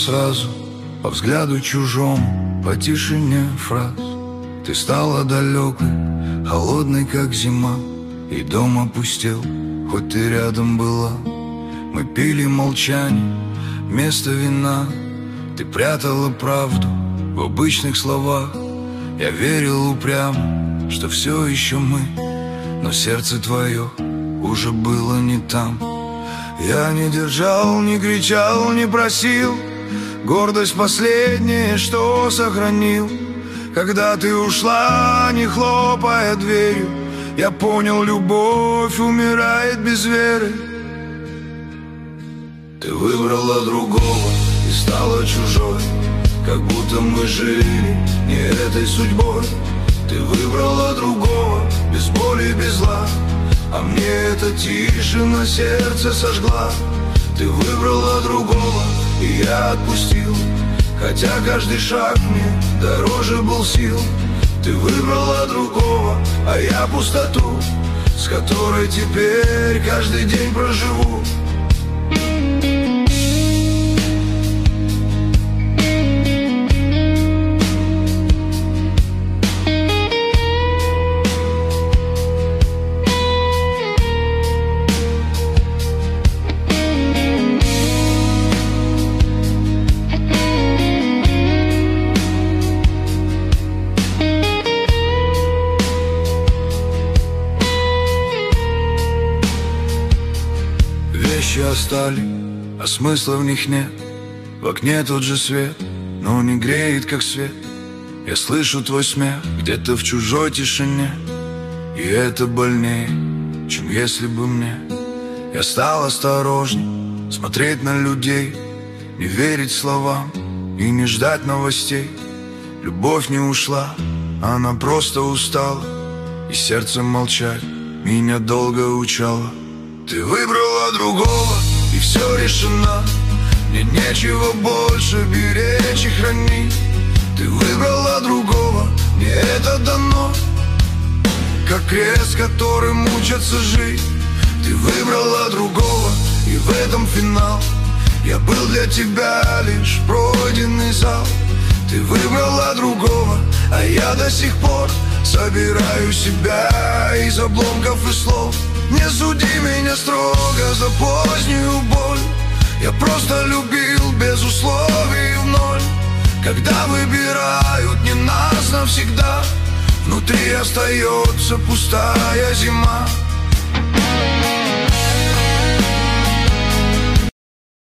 сразу, по взгляду чужому, по тишине фраз. Ты стала далекой, холодной, как зима, и дом опустел, хоть ты рядом была. Мы пили молчание вместо вина. Ты прятала правду в обычных словах. Я верил упрямо, что все еще мы, но сердце твое уже было не там. Я не держал, не кричал, не просил. Гордость последняя, что сохранил. Когда ты ушла, не хлопая дверью, я понял, любовь умирает без веры. Ты выбрала другого и стала чужой, как будто мы жили не этой судьбой. Ты выбрала другого, без боли, без зла, а мне эта тишина на сердце сожгла. Ты выбрала другого, и я отпустил, хотя каждый шаг мне дороже был сил. Ты выбрала другого, а я пустоту, с которой теперь каждый день проживу. Вещи остались, а смысла в них нет. В окне тот же свет, но не греет, как свет. Я слышу твой смех где-то в чужой тишине, и это больнее, чем если бы мне. Я стал осторожней, смотреть на людей, не верить словам и не ждать новостей. Любовь не ушла, она просто устала, и сердце молчать меня долго учало. Ты выбрала другого, и все решено. Мне нечего больше беречь и хранить. Ты выбрала другого, мне это дано, как крест, которым мучатся жить. Ты выбрала другого, и в этом финал. Я был для тебя лишь пройденный зал. Ты выбрала другого, а я до сих пор собираю себя из обломков и слов. Не суди меня строго за позднюю боль. Я просто любил без условий в ноль. Когда выбирают не нас навсегда, внутри остается пустая зима.